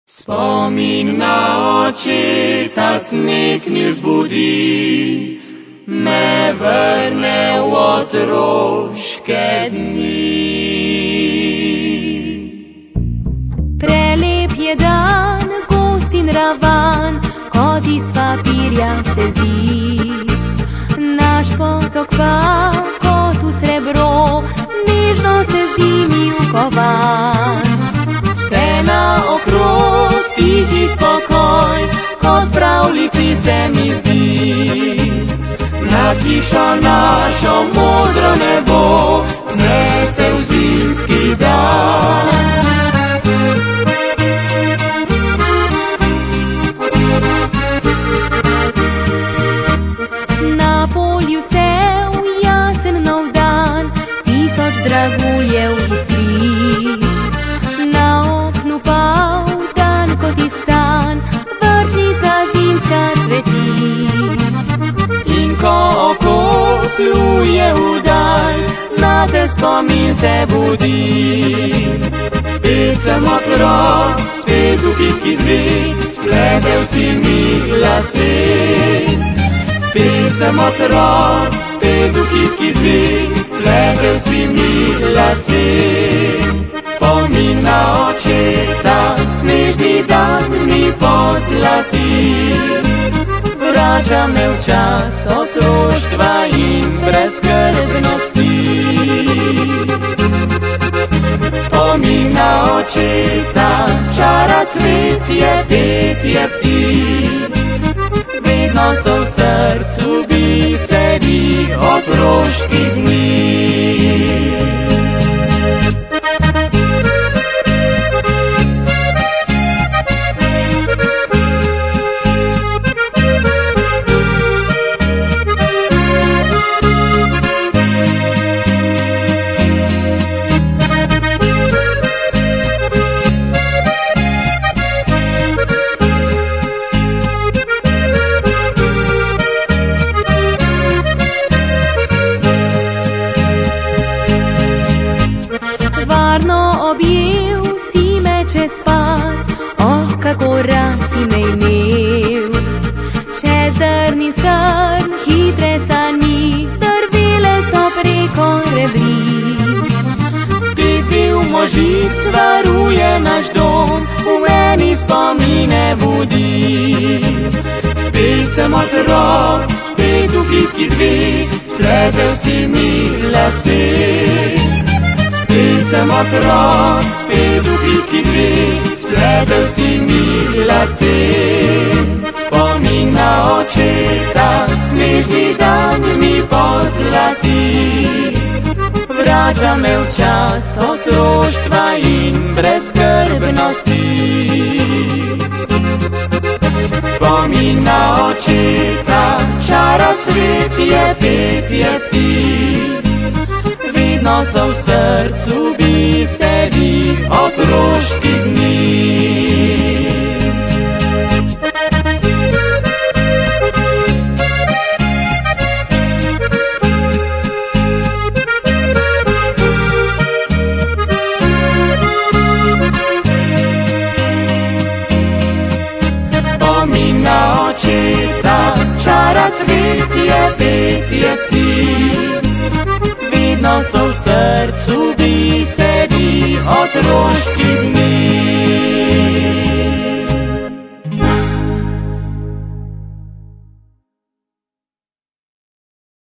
Spomin na očeta sneg mi zbudi, me vrne v otroške dni. Prelep je dan, gost in ravan, kot iz papirja se zdi. Naš potok pa, kot v srebro, nežno se zdi mi ukovan. Vse naokrog tihi spokoj, kot pravljici se mi zdi. Nad hišo našo modro nebo nese v zimski dan. Na polju se v jasen nov dan tisoč draguljev iskri. Na oknu pa v dan kot iz san vrtnica zimska cveti. In ko oko pluje vdalj, na te spomin se budi. Spet sem otrok, spet v kitki dve, spletel si mi lase. Spet sem otrok, spet v kitki dve, spletel si mi lase. Spomin na očeta, snežni dan mi pozlati. Vrača me v čas otroštva in brezskrbnosti. Spomin na očeta, čara cvetje, petje ptic. Vedno so v srcu biseri otroških dni. Varno objel si me čez pas, oh, kako rad si me imel. Čez drni strn, hitre sani, drvile so preko rebri. Spet bil možic, varuje naš dom, v meni spomine budi. Spet sem otrok, spet v kitki dve, spletel si mi lase. Spet sem otrok, spet v kitki dve, spletel si mi lase.